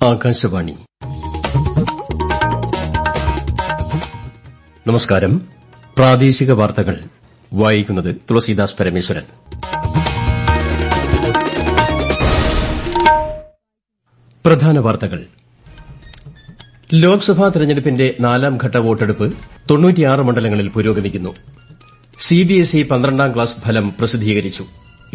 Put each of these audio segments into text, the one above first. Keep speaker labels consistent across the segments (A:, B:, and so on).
A: ആകാശവാണി. നമസ്കാരം. പ്രാദേശിക വാർത്തകൾ വായിക്കുന്നത് തുളസീദാസ് പരമേശ്വരൻ. പ്രധാന വാർത്തകൾ. ലോക്സഭാ തെരഞ്ഞെടുപ്പിന്റെ നാലാംഘട്ട വോട്ടെടുപ്പ് 96 മണ്ഡലങ്ങളിൽ പുരോഗമിക്കുന്നു. സിബിഎസ്ഇ 12ാം ക്ലാസ് ഫലം പ്രസിദ്ധീകരിച്ചു.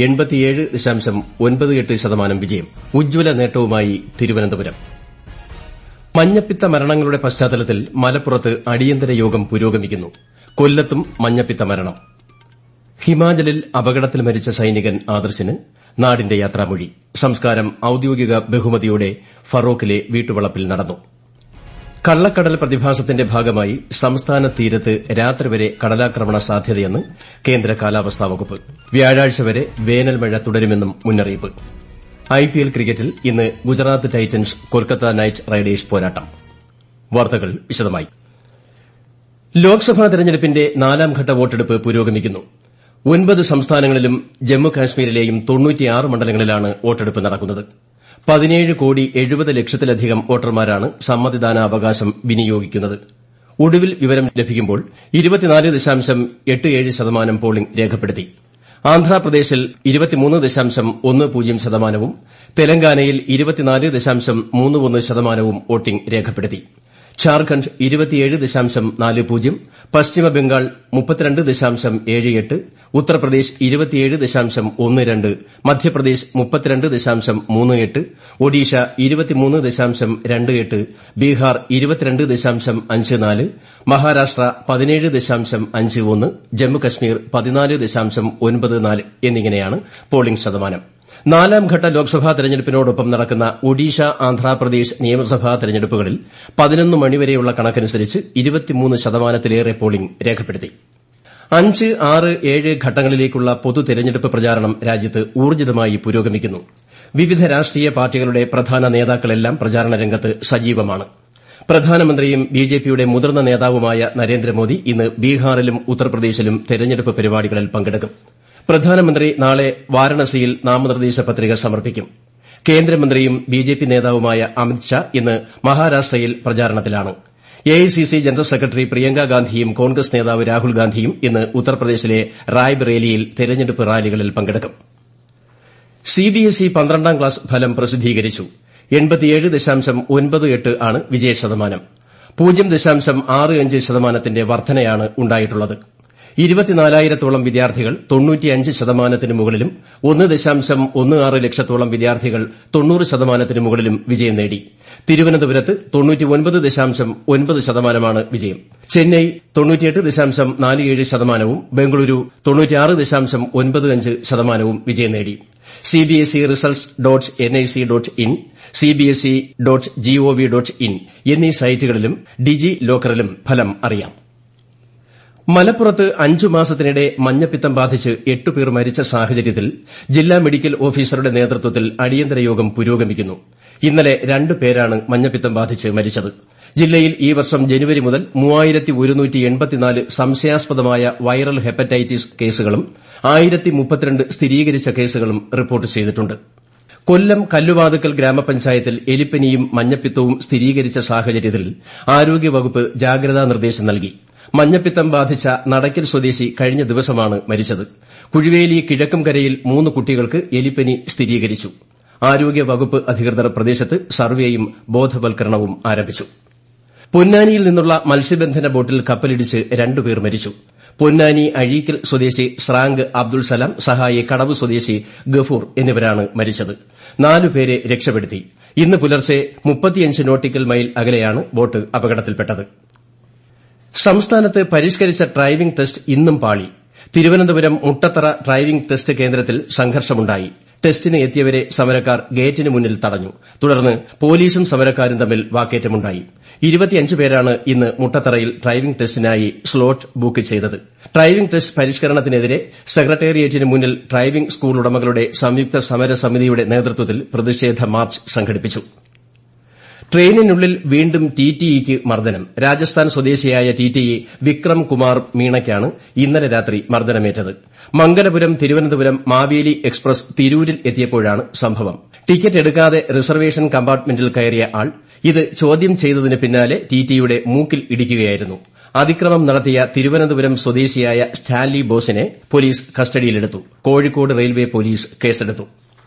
A: 87.98% വിജയം. ഉജ്ജ്വല നേട്ടവുമായി തിരുവനന്തപുരം. മഞ്ഞപ്പിത്ത മരണങ്ങളുടെ പശ്ചാത്തലത്തിൽ മലപ്പുറത്ത് അടിയന്തര യോഗം പുരോഗമിക്കുന്നു. കൊല്ലത്തും മഞ്ഞപ്പിത്ത മരണം. ഹിമാചലിൽ അപകടത്തിൽ മരിച്ച സൈനികൻ ആദർശിന് നാടിന്റെ യാത്രാമൊഴി. സംസ്കാരം ഔദ്യോഗിക ബഹുമതിയോടെ ഫറോക്കിലെ വീട്ടുവളപ്പിൽ നടന്നു. കള്ളക്കടൽ പ്രതിഭാസത്തിന്റെ ഭാഗമായി സംസ്ഥാന തീരത്ത് രാത്രി വരെ കടലാക്രമണ സാധ്യതയെന്ന് കേന്ദ്ര കാലാവസ്ഥാ വകുപ്പ്. വ്യാഴാഴ്ച വരെ വേനൽ മഴ തുടരുമെന്നും മുന്നറിയിപ്പ്. ഐപിഎൽ ക്രിക്കറ്റിൽ ഇന്ന് Gujarat Titans Kolkata Knight Riders പോരാട്ടം. വാർത്തകൾ വിശദമായി. ലോക്സഭാ തെരഞ്ഞെടുപ്പിന്റെ നാലാംഘട്ട വോട്ടെടുപ്പ് പുരോഗമിക്കുന്നു. 9 സംസ്ഥാനങ്ങളിലും ജമ്മുകാശ്മീരിലെയും 96 മണ്ഡലങ്ങളിലാണ് വോട്ടെടുപ്പ് നടക്കുന്നത്. 17,70,00,000-ലധികം വോട്ടർമാരാണ് സമ്മതിദാനാവകാശം വിനിയോഗിക്കുന്നത്. ഒടുവിൽ വിവരം ലഭിക്കുമ്പോൾ 24.87% പോളിംഗ് രേഖപ്പെടുത്തി. ആന്ധ്രാപ്രദേശിൽ 23.10% തെലങ്കാനയിൽ 24.31% വോട്ടിംഗ് രേഖപ്പെടുത്തി. ഝാർഖണ്ഡ് 27.40, പശ്ചിമബംഗാൾ 32.78, ഉത്തർപ്രദേശ് 27.12, മധ്യപ്രദേശ് 32.38, ഒഡീഷ 23.28, ബീഹാർ 22.54, മഹാരാഷ്ട്ര 17.51, ജമ്മുകശ്മീർ 14.94 എന്നിങ്ങനെയാണ് പോളിംഗ് ശതമാനം. നാലാംഘട്ട ലോക്സഭാ തെരഞ്ഞെടുപ്പിനോടൊപ്പം നടക്കുന്ന ഒഡീഷ, ആന്ധ്രാപ്രദേശ് നിയമസഭാ തെരഞ്ഞെടുപ്പുകളിൽ 11 മണിവരെയുള്ള കണക്കനുസരിച്ച് 23%-ലേറെ പോളിംഗ് രേഖപ്പെടുത്തി. 5, 6, 7 ഘട്ടങ്ങളിലേക്കുള്ള പൊതു തെരഞ്ഞെടുപ്പ് പ്രചാരണം രാജ്യത്ത് ഊർജ്ജിതമായി പുരോഗമിക്കുന്നു. വിവിധ രാഷ്ട്രീയ പാർട്ടികളുടെ പ്രധാന നേതാക്കളെല്ലാം പ്രചാരണ രംഗത്ത് സജീവമാണ്. പ്രധാനമന്ത്രിയും ബിജെപിയുടെ മുതിർന്ന നേതാവുമായ നരേന്ദ്രമോദി ഇന്ന് ബീഹാറിലും ഉത്തർപ്രദേശിലും തെരഞ്ഞെടുപ്പ് പരിപാടികളിൽ പങ്കെടുക്കും. പ്രധാനമന്ത്രി നാളെ വാരണസിയിൽ നാമനിർദ്ദേശ പത്രിക സമർപ്പിക്കും. കേന്ദ്രമന്ത്രിയും ബിജെപി നേതാവുമായ അമിത്ഷാ ഇന്ന് മഹാരാഷ്ട്രയിൽ പ്രചാരണത്തിലാണ്. എഐസിസി ജനറൽ സെക്രട്ടറി പ്രിയങ്ക ഗാന്ധിയും കോൺഗ്രസ് നേതാവ് രാഹുൽ ഗാന്ധിയും ഇന്ന് ഉത്തർപ്രദേശിലെ റായ്ബറേലിയിൽ തെരഞ്ഞെടുപ്പ് റാലികളിൽ പങ്കെടുക്കും. സിബിഎസ്ഇ 12ാം ക്ലാസ് ഫലം പ്രസിദ്ധീകരിച്ചു. 87.98 ആണ് വിജയശതമാനം. 0.65% വർധനയാണ് ഉണ്ടായിട്ടുള്ളത്. 24,000-ഓളം വിദ്യാർത്ഥികൾ 95% മുകളിലും 1.16 ലക്ഷത്തോളം വിദ്യാർത്ഥികൾ 90% മുകളിലും വിജയം നേടി. തിരുവനന്തപുരത്ത് 99.9% വിജയം. ചെന്നൈ 98.47%, ബംഗളൂരു 96.95% വിജയം നേടി. സിബിഎസ്ഇ റിസൾട്ട്സ് .nic.in, cbse.gov.in എന്നീ സൈറ്റുകളിലും ഡിജി ലോക്കറിലും ഫലം അറിയാം. മലപ്പുറത്ത് 5 മാസത്തിനിടെ മഞ്ഞപ്പിത്തം ബാധിച്ച് 8 പേർ മരിച്ച സാഹചര്യത്തിൽ ജില്ലാ മെഡിക്കൽ ഓഫീസറുടെ നേതൃത്വത്തിൽ അടിയന്തര യോഗം പുരോഗമിക്കുന്നു. ഇന്നലെ 2 പേരാണ് മഞ്ഞപ്പിത്തം ബാധിച്ച് മരിച്ചത്. ജില്ലയിൽ ഈ വർഷം ജനുവരി മുതൽ 3184 സംശയാസ്പദമായ വൈറൽ ഹെപ്പറ്റൈറ്റിസ് കേസുകളും 1032 സ്ഥിരീകരിച്ച കേസുകളും റിപ്പോർട്ട് ചെയ്തിട്ടുണ്ട്. കൊല്ലം കല്ലുവാതുക്കൽ ഗ്രാമപഞ്ചായത്തിൽ എലിപ്പനിയും മഞ്ഞപ്പിത്തവും സ്ഥിരീകരിച്ച സാഹചര്യത്തിൽ ആരോഗ്യവകുപ്പ് ജാഗ്രതാ നിർദ്ദേശം നൽകി. മഞ്ഞപ്പിത്തം ബാധിച്ച നടക്കൽ സ്വദേശി കഴിഞ്ഞ ദിവസമാണ് മരിച്ചത്. കുഴുവേലി കിഴക്കുംകരയിൽ 3 കുട്ടികൾക്ക് എലിപ്പനി സ്ഥിരീകരിച്ചു. ആരോഗ്യവകുപ്പ് അധികൃതർ പ്രദേശത്ത് സർവേയും ബോധവൽക്കരണവും ആരംഭിച്ചു. പൊന്നാനിയിൽ നിന്നുള്ള മത്സ്യബന്ധന ബോട്ടിൽ കപ്പലിടിച്ച് 2 പേർ മരിച്ചു. പൊന്നാനി അഴീക്കൽ സ്വദേശി സ്രാങ്ക് അബ്ദുൾ സലാം, സഹായി കടവ് സ്വദേശി ഗഫൂർ എന്നിവരാണ് മരിച്ചത്. 4 പേരെ രക്ഷപ്പെടുത്തി. ഇന്ന് പുലർച്ചെ 35 നോട്ടിക്കൽ മൈൽ അകലെയാണ് ബോട്ട് അപകടത്തിൽപ്പെട്ടത്. സംസ്ഥാനത്ത് പരിഷ്കരിച്ച ഡ്രൈവിംഗ് ടെസ്റ്റ് ഇന്നും പാളി. തിരുവനന്തപുരം മുട്ടത്തറ ഡ്രൈവിംഗ് ടെസ്റ്റ് കേന്ദ്രത്തിൽ സംഘർഷമുണ്ടായി. ടെസ്റ്റിന് എത്തിയവരെ സമരക്കാർ ഗേറ്റിന് മുന്നിൽ തടഞ്ഞു. തുടർന്ന് പോലീസും സമരക്കാരും തമ്മിൽ വാക്കേറ്റമുണ്ടായി. 25 പേരാണ് ഇന്ന് മുട്ടത്തറയിൽ ഡ്രൈവിംഗ് ടെസ്റ്റിനായി സ്ലോട്ട് ബുക്ക് ചെയ്തത്. ഡ്രൈവിംഗ് ടെസ്റ്റ് പരിഷ്കരണത്തിനെതിരെ സെക്രട്ടേറിയറ്റിന് മുന്നിൽ ഡ്രൈവിംഗ് സ്കൂൾ ഉടമകളുടെ സംയുക്ത സമരസമിതിയുടെ നേതൃത്വത്തിൽ പ്രതിഷേധ മാർച്ച് സംഘടിപ്പിച്ചു. ട്രെയിനിനുള്ളിൽ വീണ്ടും ടിടിഇക്ക് മർദ്ദനം. രാജസ്ഥാൻ സ്വദേശിയായ ടിടിഇ വിക്രം കുമാർ മീണയ്ക്കാണ് ഇന്നലെ രാത്രി മർദ്ദനമേറ്റത്. മംഗലപുരം തിരുവനന്തപുരം മാവേലി എക്സ്പ്രസ് തിരൂരിൽ എത്തിയപ്പോഴാണ് സംഭവം. ടിക്കറ്റ് എടുക്കാതെ റിസർവേഷൻ കമ്പാർട്ട്മെന്റിൽ കയറിയ ആൾ ഇത് ചോദ്യം ചെയ്തതിന് പിന്നാലെ ടിടിഇയുടെ മൂക്കിൽ ഇടിക്കുകയായിരുന്നു. അതിക്രമം നടത്തിയ തിരുവനന്തപുരം സ്വദേശിയായ സ്റ്റാൻലി ബോസിനെ പോലീസ് കസ്റ്റഡിയിലെടുത്തു. കോഴിക്കോട് റെയിൽവേ പോലീസ് കേസെടുത്തു.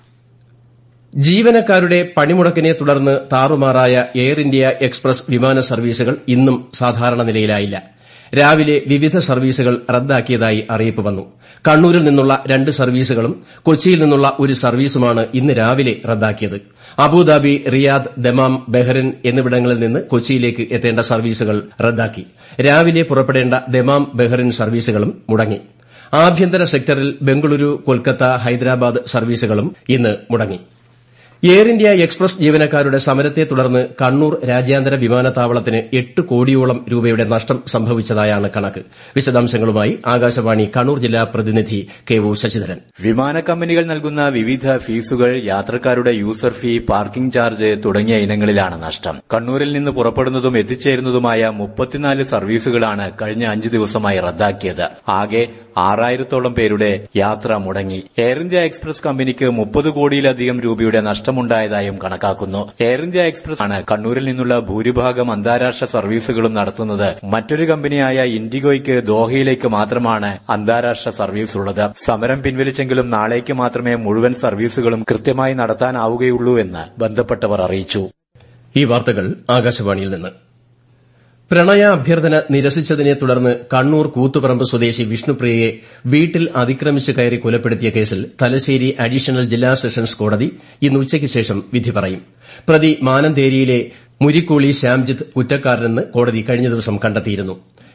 A: ജീവനക്കാരുടെ പണിമുടക്കിനെ തുടർന്ന് താറുമാറായ എയർ ഇന്ത്യ എക്സ്പ്രസ് വിമാന സർവീസുകൾ ഇന്നും സാധാരണ നിലയിലായില്ല. രാവിലെ വിവിധ സർവീസുകൾ റദ്ദാക്കിയതായി അറിയിപ്പ് വന്നു. കണ്ണൂരിൽ നിന്നുള്ള 2 സർവീസുകളും കൊച്ചിയിൽ നിന്നുള്ള ഒരു സർവീസുമാണ് ഇന്ന് രാവിലെ റദ്ദാക്കിയത്. അബുദാബി, റിയാദ്, ദമാം, ബഹ്റിൻ എന്നിവിടങ്ങളിൽ നിന്ന് കൊച്ചിയിലേക്ക് എത്തേണ്ട സർവീസുകൾ റദ്ദാക്കി. രാവിലെ പുറപ്പെടേണ്ട ദമാം, ബഹ്റിൻ സർവീസുകളും മുടങ്ങി. ആഭ്യന്തര സെക്ടറിൽ ബംഗളൂരു, കൊൽക്കത്ത, ഹൈദരാബാദ് സർവീസുകളും ഇന്ന് മുടങ്ങി. എയർ ഇന്ത്യ എക്സ്പ്രസ് ജീവനക്കാരുടെ സമരത്തെ തുടർന്ന് കണ്ണൂർ രാജ്യാന്തര വിമാനത്താവളത്തിന് 8 കോടിയോളം രൂപയുടെ നഷ്ടം സംഭവിച്ചതായാണ് കണക്ക്. വിശദാംശങ്ങളുമായി ആകാശവാണി കണ്ണൂർ ജില്ലാ പ്രതിനിധി കെ ഒ ശശിധരൻ.
B: വിമാന കമ്പനികൾ നൽകുന്ന വിവിധ ഫീസുകൾ, യാത്രക്കാരുടെ യൂസർ ഫീ, പാർക്കിംഗ് ചാർജ് തുടങ്ങിയ ഇനങ്ങളിലാണ് നഷ്ടം. കണ്ണൂരിൽ നിന്ന് പുറപ്പെടുന്നതും എത്തിച്ചേരുന്നതുമായ 34 സർവീസുകളാണ് കഴിഞ്ഞ 5 ദിവസമായി റദ്ദാക്കിയത്. ആകെ 6000-ഓളം പേരുടെ യാത്ര മുടങ്ങി. എയർ ഇന്ത്യ എക്സ്പ്രസ് കമ്പനിക്ക് 30 കോടിയിലധികം രൂപയുടെ നഷ്ടമുണ്ടായതായും കണക്കാക്കുന്നു. എയർ ഇന്ത്യ എക്സ്പ്രസ് ആണ് കണ്ണൂരിൽ നിന്നുള്ള ഭൂരിഭാഗം അന്താരാഷ്ട്ര സർവീസുകളും നടത്തുന്നത്. മറ്റൊരു കമ്പനിയായ ഇൻഡിഗോയ്ക്ക് ദോഹയിലേക്ക് മാത്രമാണ് അന്താരാഷ്ട്ര സർവീസ് ഉള്ളത്. സമരം പിൻവലിച്ചെങ്കിലും നാളേക്ക് മാത്രമേ മുഴുവൻ സർവീസുകളും കൃത്യമായി നടത്താനാവുകയുള്ളൂ എന്ന് ബന്ധപ്പെട്ടവർ അറിയിച്ചു.
A: ഈ വാർത്തകൾ ആകാശവാണിയിൽ നിന്ന്. പ്രണയാഭ്യർത്ഥന നിരസിച്ചതിനെ തുടർന്ന് കണ്ണൂർ കൂത്തുപറമ്പ് സ്വദേശി വിഷ്ണുപ്രിയയെ വീട്ടിൽ അതിക്രമിച്ച് കയറി കൊലപ്പെടുത്തിയ കേസിൽ തലശ്ശേരി അഡീഷണൽ ജില്ലാ സെഷൻസ് കോടതി ഇന്ന് ഉച്ചയ്ക്ക് ശേഷം വിധി പറയും. പ്രതി മാനന്തേരിയിലെ മുരിക്കൂളി ശ്യാംജിത്ത് കുറ്റക്കാരനെന്ന് കോടതി കഴിഞ്ഞ ദിവസം കണ്ടെത്തിയിരുന്നു.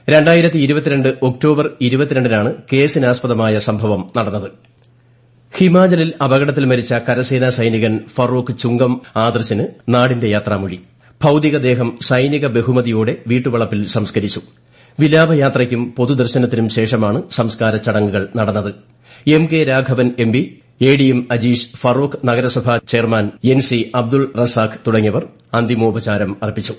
A: 2022 ഒക്ടോബർ 22-നാണ് കേസിനാസ്പദമായ സംഭവം നടന്നത്. ഹിമാചലിൽ അപകടത്തിൽ മരിച്ച കരസേനാ സൈനികൻ ഫറൂഖ് ചുങ്കം ആദർശിന് നാടിന്റെ യാത്രാമൊഴി. ഭൌതികദേഹം സൈനിക ബഹുമതിയോടെ വീട്ടുവളപ്പിൽ സംസ്കരിച്ചു. വിലാപയാത്രയ്ക്കും പൊതുദർശനത്തിനും ശേഷമാണ് സംസ്കാര ചടങ്ങുകൾ നടന്നത്. M K Raghavan MP, ADM Ajeesh, Farook നഗരസഭാ ചെയർമാൻ NC അബ്ദുൾ റസാഖ് തുടങ്ങിയവർ അന്തിമോപചാരം അർപ്പിച്ചു.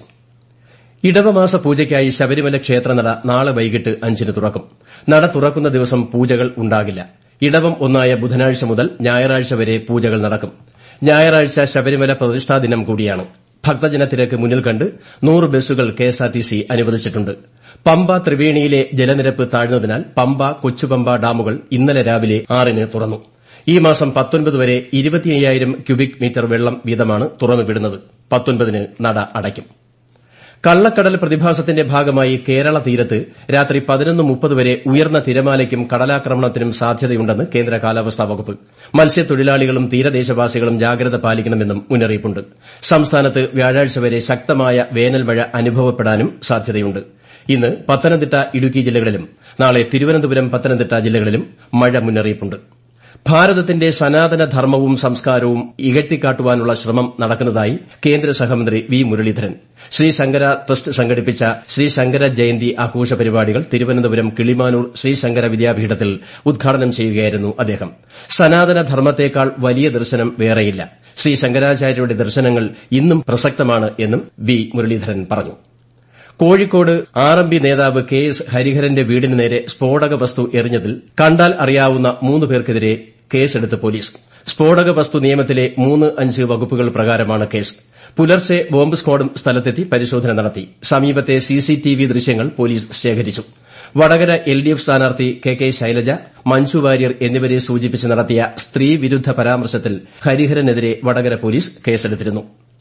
A: ഇടവമാസ പൂജയ്ക്കായി ശബരിമല ക്ഷേത്രനട നാളെ വൈകിട്ട് 5-ന് തുറക്കും. നട തുറക്കുന്ന ദിവസം പൂജകൾ ഉണ്ടാകില്ല. ഇടവം 1-ആയ ബുധനാഴ്ച മുതൽ ഞായറാഴ്ച വരെ പൂജകൾ നടക്കും. ഞായറാഴ്ച ശബരിമല പ്രതിഷ്ഠാ ദിനം കൂടിയാണ്. ഭക്തജന തിരക്ക് മുന്നിൽ കണ്ട് 100 ബസ്സുകൾ KSRTC അനുവദിച്ചിട്ടുണ്ട്. പമ്പ ത്രിവേണിയിലെ ജലനിരപ്പ് താഴ്ന്നതിനാൽ പമ്പ, കൊച്ചുപമ്പ ഡാമുകൾ ഇന്നലെ രാവിലെ 6-ന് തുറന്നു. ഈ മാസം 19 വരെ 25,000 ക്യൂബിക് മീറ്റർ വെള്ളം വീതമാണ് തുറന്നുവിടുന്നത്. 19-ന് നട അടയ്ക്കും. കള്ളക്കടൽ പ്രതിഭാസത്തിന്റെ ഭാഗമായി കേരള തീരത്ത് രാത്രി 11:30 വരെ ഉയർന്ന തിരമാലയ്ക്കും കടലാക്രമണത്തിനും സാധ്യതയുണ്ടെന്ന് കേന്ദ്ര കാലാവസ്ഥാ വകുപ്പ്. മത്സ്യത്തൊഴിലാളികളും തീരദേശവാസികളും ജാഗ്രത പാലിക്കണമെന്നും മുന്നറിയിപ്പുണ്ട്. സംസ്ഥാനത്ത് വ്യാഴാഴ്ച വരെ ശക്തമായ വേനൽമഴ അനുഭവപ്പെടാനും സാധ്യതയുണ്ട്. ഇന്ന് പത്തനംതിട്ട, ഇടുക്കി ജില്ലകളിലും നാളെ തിരുവനന്തപുരം, പത്തനംതിട്ട ജില്ലകളിലും മഴ മുന്നറിയിപ്പുണ്ട്. ഭാരതത്തിന്റെ സനാതന ധർമ്മവും സംസ്കാരവും ഇകഴ്ത്തിക്കാട്ടുവാനുള്ള ശ്രമം നടക്കുന്നതായി കേന്ദ്ര സഹമന്ത്രി വി മുരളീധരൻ. ശ്രീ ശങ്കര ട്രസ്റ്റ് സംഘടിപ്പിച്ച ശ്രീ ശങ്കര ജയന്തി ആഘോഷ പരിപാടികൾ തിരുവനന്തപുരം കിളിമാനൂർ ശ്രീ ശങ്കര വിദ്യാപീഠത്തിൽ ഉദ്ഘാടനം ചെയ്യുകയായിരുന്നു അദ്ദേഹം. സനാതന ധർമ്മത്തേക്കാൾ വലിയ ദർശനം വേറെയില്ല. ശ്രീ ശങ്കരാചാര്യരുടെ ദർശനങ്ങൾ ഇന്നും പ്രസക്തമാണ് എന്നും വി മുരളീധരൻ പറഞ്ഞു. കോഴിക്കോട് RMB നേതാവ് KS ഹരിഹരന്റെ വീടിന് നേരെ സ്ഫോടക വസ്തു എറിഞ്ഞതിൽ കണ്ടാൽ അറിയാവുന്ന 3 പേർക്കെതിരെ കേസെടുത്ത് പോലീസ്. സ്ഫോടക വസ്തു നിയമത്തിലെ 3-5 വകുപ്പുകൾ പ്രകാരമാണ് കേസ്. പുലർച്ചെ ബോംബ് സ്ക്വാഡും സ്ഥലത്തെത്തി പരിശോധന നടത്തി. സമീപത്തെ CCTV ദൃശ്യങ്ങൾ പോലീസ് ശേഖരിച്ചു. വടകര LDF സ്ഥാനാർത്ഥി KK ശൈലജ, മഞ്ജു വാര്യർ എന്നിവരെ സൂചിപ്പിച്ച് നടത്തിയ സ്ത്രീവിരുദ്ധ പരാമർശത്തിൽ ഹരിഹരനെതിരെ വടകര പോലീസ് കേസെടുത്തിരുന്നു.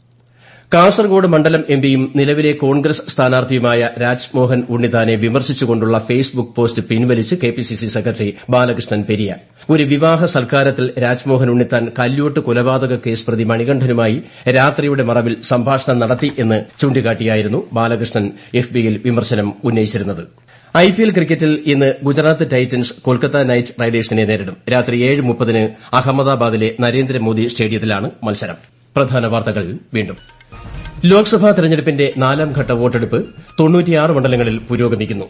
A: കാസർകോട് മണ്ഡലം എംപിയും നിലവിലെ കോൺഗ്രസ് സ്ഥാനാർത്ഥിയുമായ രാജ്മോഹൻ ഉണ്ണിത്താനെ വിമർശിച്ചുകൊണ്ടുള്ള ഫേസ്ബുക്ക് പോസ്റ്റ് പിൻവലിച്ച് KPCC സെക്രട്ടറി ബാലകൃഷ്ണൻ പെരിയ. ഒരു വിവാഹ സൽക്കാരത്തിൽ രാജ്മോഹൻ ഉണ്ണിത്താൻ കല്യോട്ട് കൊലപാതക കേസ് പ്രതി മണികണ്ഠനുമായി രാത്രിയുടെ മറവിൽ സംഭാഷണം നടത്തി എന്ന് ചൂണ്ടിക്കാട്ടിയായിരുന്നു ബാലകൃഷ്ണൻ FBയിൽ വിമർശനം ഉന്നയിച്ചിരുന്നത്. IPL ക്രിക്കറ്റിൽ ഇന്ന് ഗുജറാത്ത് ടൈറ്റൻസ് കൊൽക്കത്ത നൈറ്റ് റൈഡേഴ്സിനെ നേരിടും. രാത്രി 7:30-ന് അഹമ്മദാബാദിലെ നരേന്ദ്രമോദി സ്റ്റേഡിയത്തിലാണ് മത്സരം. പ്രധാന വാർത്തകൾ വീണ്ടും. ലോക്സഭാ തെരഞ്ഞെടുപ്പിന്റെ 4ാം ഘട്ട വോട്ടെടുപ്പ് 96 മണ്ഡലങ്ങളിൽ പുരോഗമിക്കുന്നു.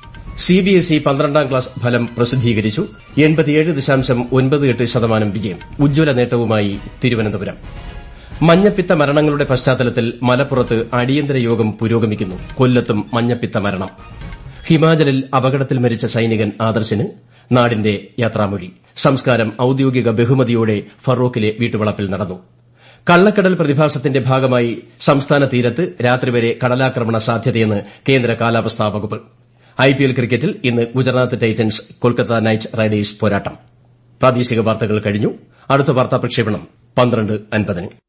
A: CBSE 12ാം ക്ലാസ് ഫലം പ്രസിദ്ധീകരിച്ചു. 87.98% വിജയം. ഉജ്ജ്വല നേട്ടവുമായി തിരുവനന്തപുരം. മഞ്ഞപ്പിത്ത മരണങ്ങളുടെ പശ്ചാത്തലത്തിൽ മലപ്പുറത്ത് അടിയന്തര യോഗം പുരോഗമിക്കുന്നു. കൊല്ലത്തും മഞ്ഞപ്പിത്ത മരണം. ഹിമാചലിൽ അപകടത്തിൽ മരിച്ച സൈനികൻ ആദർശിന് നാടിന്റെ യാത്രാമൊഴി. സംസ്കാരം ഔദ്യോഗിക ബഹുമതിയോടെ ഫറോക്കിലെ വീട്ടുവളപ്പിൽ നടന്നു. കള്ളക്കടൽ പ്രതിഭാസത്തിന്റെ ഭാഗമായി സംസ്ഥാന തീരത്ത് രാത്രി വരെ കടലാക്രമണ സാധ്യതയെന്ന് കേന്ദ്ര കാലാവസ്ഥാ വകുപ്പ്. ഐപിഎൽ ക്രിക്കറ്റിൽ ഇന്ന് Gujarat Titans Kolkata Knight Riders പോരാട്ടം. പ്രാദേശിക വാർത്തകൾ കഴിഞ്ഞു. അടുത്ത വാർത്താ പ്രക്ഷേപണം 12:50.